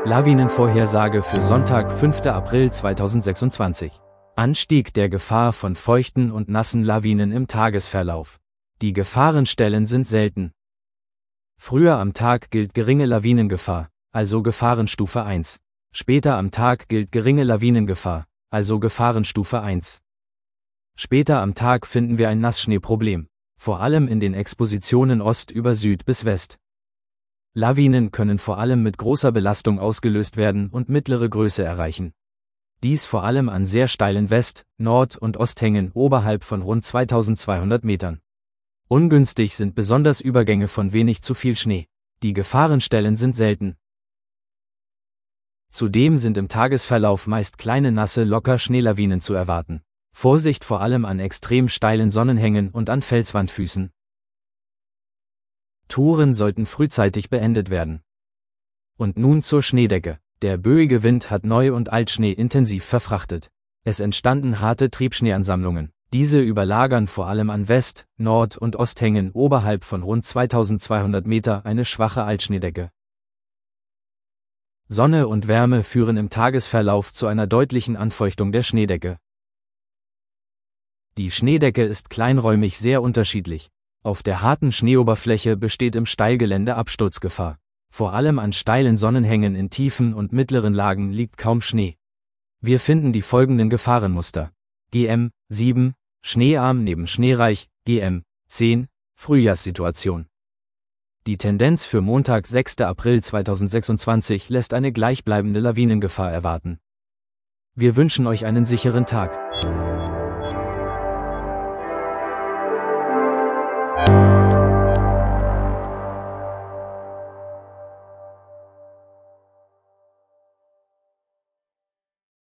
Lawinenvorhersage für Sonntag, 5. April 2026. Anstieg der Gefahr von feuchten und nassen Lawinen im Tagesverlauf. Die Gefahrenstellen sind selten. Früher am Tag gilt geringe Lawinengefahr, also Gefahrenstufe 1. Später am Tag gilt geringe Lawinengefahr, also Gefahrenstufe 1. Später am Tag finden wir ein Nassschneeproblem, vor allem in den Expositionen Ost über Süd bis West. Lawinen können vor allem mit großer Belastung ausgelöst werden und mittlere Größe erreichen. Dies vor allem an sehr steilen West-, Nord- und Osthängen oberhalb von rund 2200 Metern. Ungünstig sind besonders Übergänge von wenig zu viel Schnee. Die Gefahrenstellen sind selten. Zudem sind im Tagesverlauf meist kleine nasse Locker-Schneelawinen zu erwarten. Vorsicht vor allem an extrem steilen Sonnenhängen und an Felswandfüßen. Touren sollten frühzeitig beendet werden. Und nun zur Schneedecke. Der böige Wind hat Neu- und Altschnee intensiv verfrachtet. Es entstanden harte Triebschneeansammlungen. Diese überlagern vor allem an West-, Nord- und Osthängen oberhalb von rund 2200 Meter eine schwache Altschneedecke. Sonne und Wärme führen im Tagesverlauf zu einer deutlichen Anfeuchtung der Schneedecke. Die Schneedecke ist kleinräumig sehr unterschiedlich. Auf der harten Schneeoberfläche besteht im Steilgelände Absturzgefahr. Vor allem an steilen Sonnenhängen in tiefen und mittleren Lagen liegt kaum Schnee. Wir finden die folgenden Gefahrenmuster. GM 7, schneearm neben schneereich, GM 10, Frühjahrssituation. Die Tendenz für Montag, 6. April 2026 lässt eine gleichbleibende Lawinengefahr erwarten. Wir wünschen euch einen sicheren Tag.